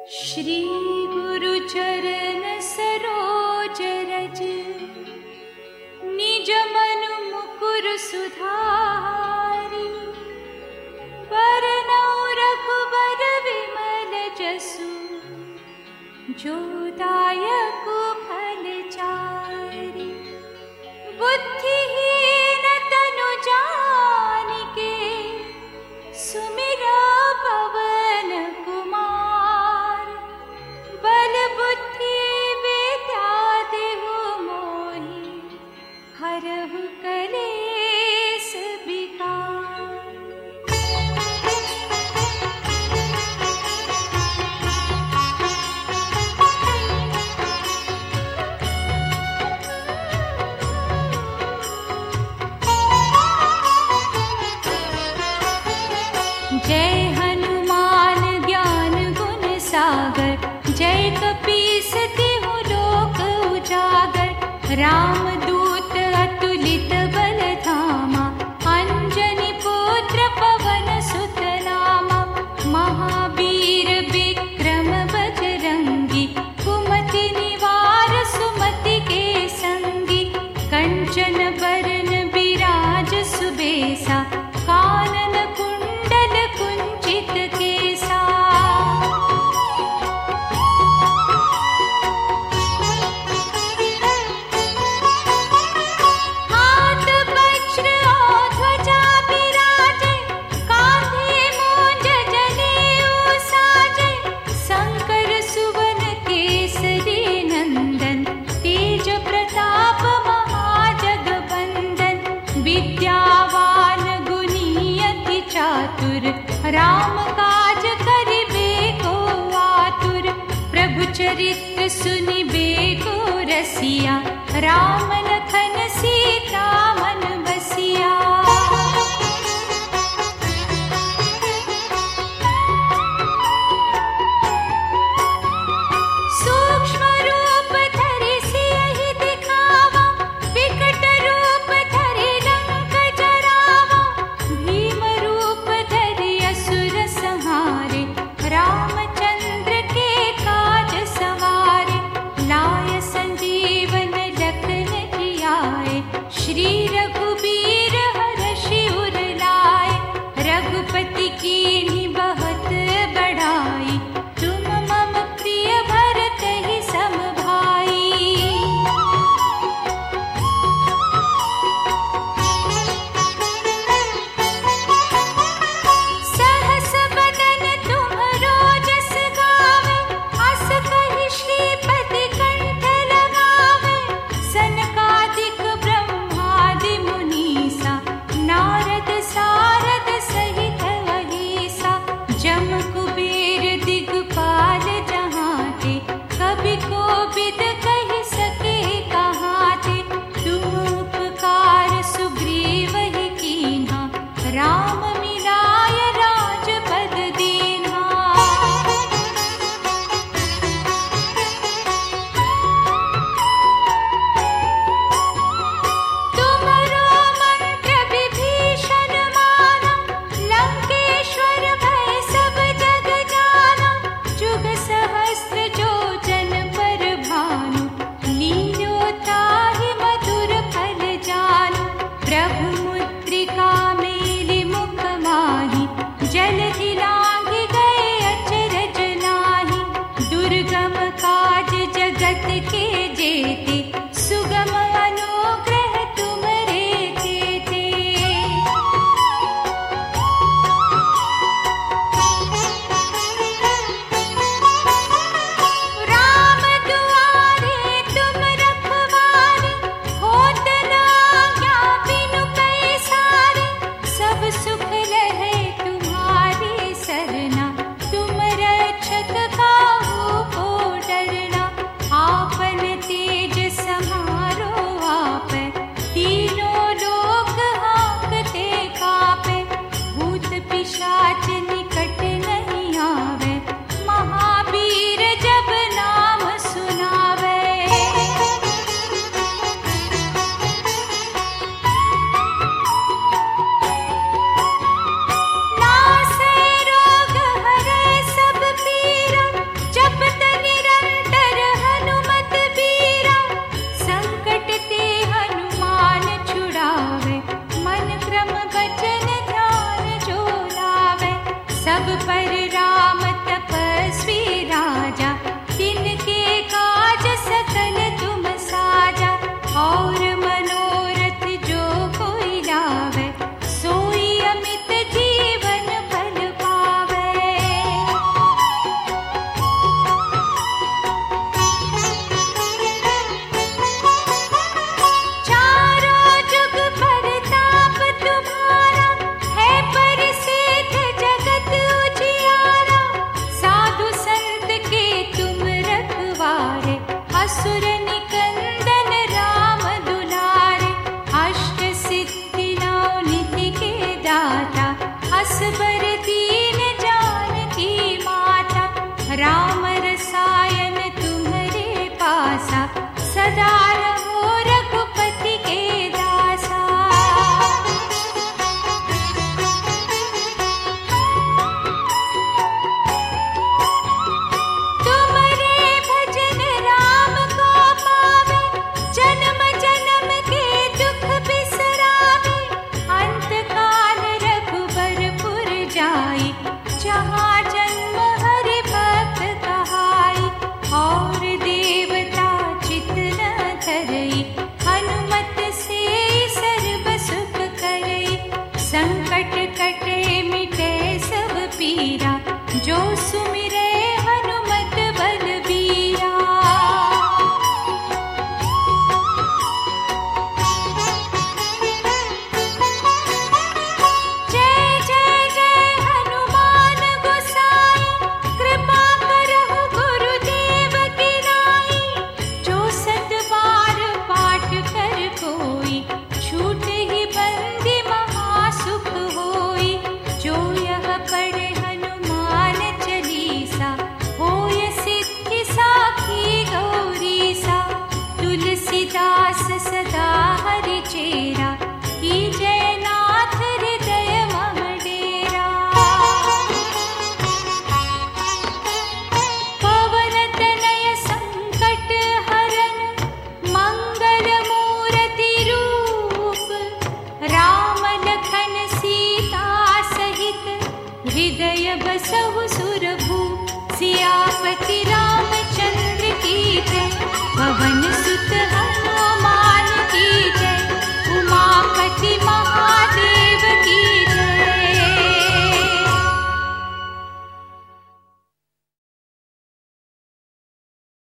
श्री गुरु चरण सरोज रज, निज मनु मुकुर सुधारि। बरनउँ रघुबर विमल जसु, जो दायक फल चारि। बुद्धिहीन तनु जानिके, सुमिरा पवन कुमार। बल बुद्धि विद्या देहु मोहि, हरहु कलेस विकार। जय हनुमान ज्ञान गुण सागर, जय कपीस तिहु लोक उजागर। रामदूत अतुलित बल धामा, अंजनी पुत्र पवन सुत नामा। महावीर विक्रम बजरंगी, कुमति निवार सुमति के संगी। कंचन बरन बिराज सुबेसा, कानन कुंडल कुंचित केसा। हाथ वज्र और ध्वजा बिराजे, कांधे मूंज जनेऊ साजे। शंकर सुवन केसरी नंदन, तेज प्रताप महाजगवंदन। विद्यावान गुणी अति चातुर, राम काज करिबे को आतुर। प्रभु चरित्र सुनिबे को रसिया, राम लखन सीता मन बसिया। सूक्ष्म रूप धरि सियहि दिखावा, विकट रूप धरि लंक जरावा। भीम रूप धरि असुर संहारे, रामचंद्र के काज सवारे। लाय संजीवन लखन जियाए, सब पर राम तपस्वी राजा, तिनके काज सकल तुम साजा। और मनोरथ जो कोई लावे, सोई अमित जीवन फल पावे। चारों जुग परताप तुम्हारा, है परिसिद्ध जगत उजियारा। साधु संत के तुम रखवारे, असुर निकंदन राम दुलारे। अष्ट सिद्धि नौ निधि के दाता, असबर दीन जानकी माता। राम रसायन तुम्हारे पासा, सदा रहो रघुपति के दासा। तुम्हारे भजन राम को पावे, जन्म जन्म के दुख बिसरावे। अंत काल रघुबरपुर जाई, जहाँ जन्म हरि भक्त कहाई। और देवता चित न धरई, हनुमत से सर्व सुख करई। संकट कटे मिटे सब पीरा, जो सुमिरे हनुमत बलबीरा। जय जय जय हनुमान गोसाई, कृपा करहु गुरुदेव की नाई। जो सत बार पाठ कर कोई, छूटे ही बंदी महासुख होई। जो यह पढ़े हनुमान चालीसा, होय सिद्धि साखी गौरीसा। तुलसीदास सदा हरि चेरा, कीजय नाथ हृदय मम डेरा। पवन तनय संकट हरन, मंगल मूर्ति रूप। राम लखन सीता सहित, हृदय बसहु सुरभूप। सियापति रामचंद्र की जय, पवन सुत हनुमान